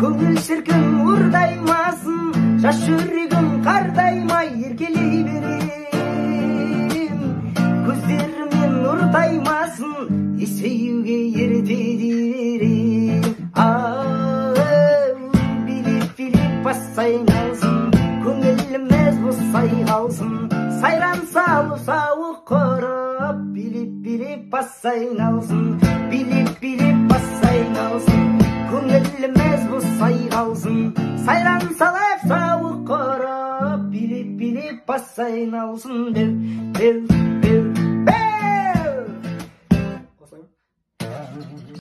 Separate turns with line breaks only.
көңіл шіркін ұрдаймасын, жас жүрегім қардаймай еркелей берем. Көздерімнен ұрдаймасын, есеюге ертедерем. Билеп-билеп бассайналсын, көңіліміз бұзсай қалсын, сайран салып сауық құрып, билеп-билеп бассайналсын, билеп-билеп бассайналсын, көңіліміз бұзсай қалсын, сайран салып сауық құрып, билеп-билеп бассайналсын. Беу, беу, беу, беу.